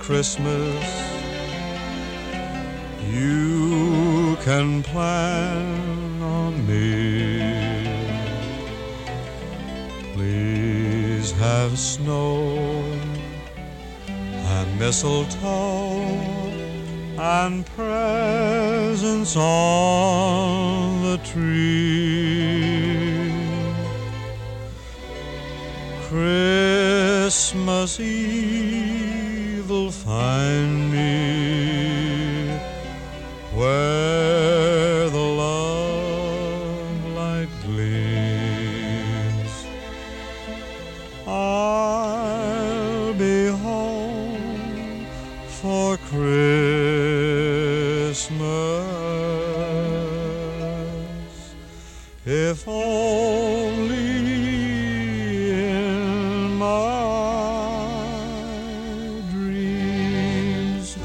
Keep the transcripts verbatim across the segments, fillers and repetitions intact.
Christmas. You can plan on me. Please have snow and mistletoe and presents on the tree. Christmas Eve will find me where the love light gleams. I'll be home for Christmas, if only in my dreams.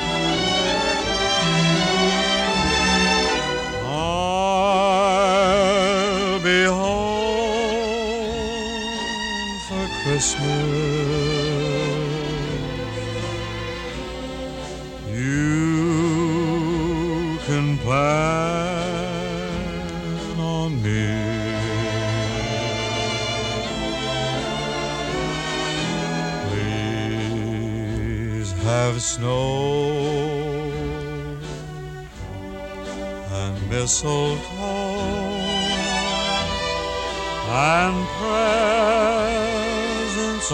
I'll be home for Christmas. You can plan on me. Please have snow and mistletoe and presents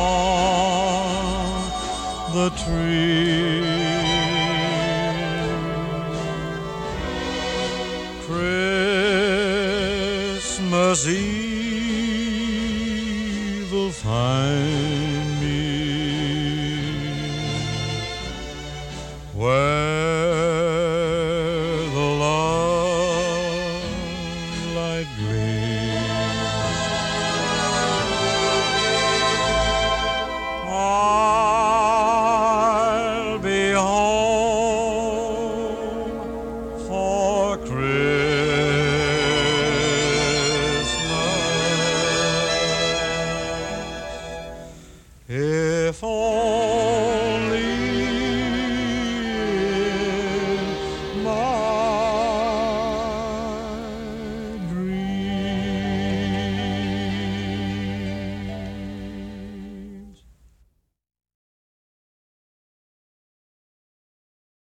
on the tree. Christmas Eve will find